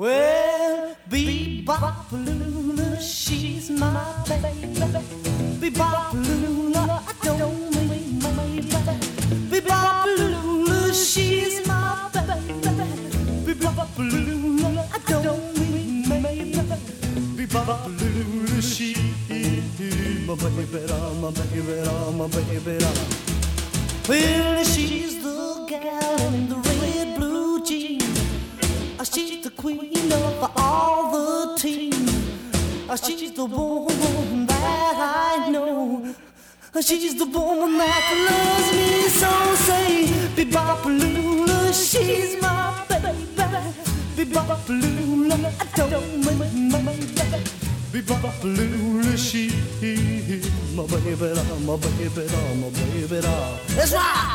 Well, Bebop-a-lula, she's my baby. Bebop-a-lula, I don't mean my baby. Bebop-a-lula, she's my baby. Bebop-a-lula, I don't mean my baby. Bebop-a-lula, she's my baby. Well, she's the gal in the red blue jeans. She's the queen of all the team. She's the woman that I know. She's the woman that loves me so. Say, Bebop-a-lula, she's my baby. Bebop-a-lula, I don't mean my baby. Bebop-a-lula, she's my baby, my baby, my baby. Let's rock!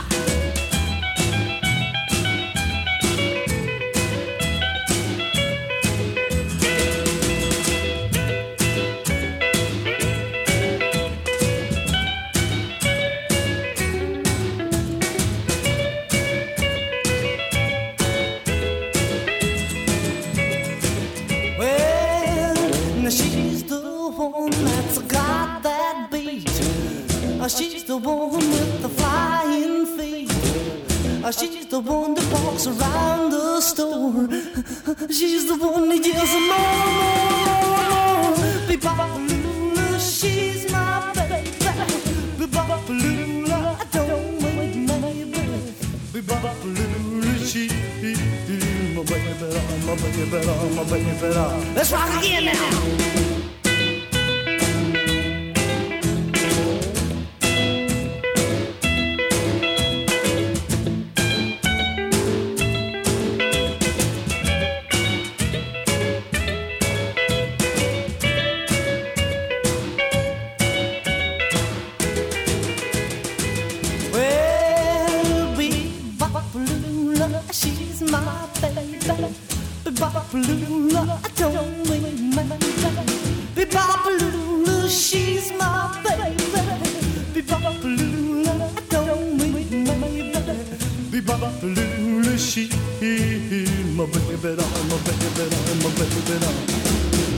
She's the one that's got that beat. She's the one with the flying feet. She's the one that walks around the store. She's the one that yells more. Bebop-a-lula, she's my baby. Bebop-a-lula, I don't mean my baby. Bebop-a-lula, she's my baby, my baby, my baby. Let's rock again now. She's my baby. Bebop-a-lula, I don't mean my baby. Bebop-a-lula, she's my baby. Bebop-a-lula, I don't mean my baby. Bebop-a-lula, she's my baby, my baby, my baby.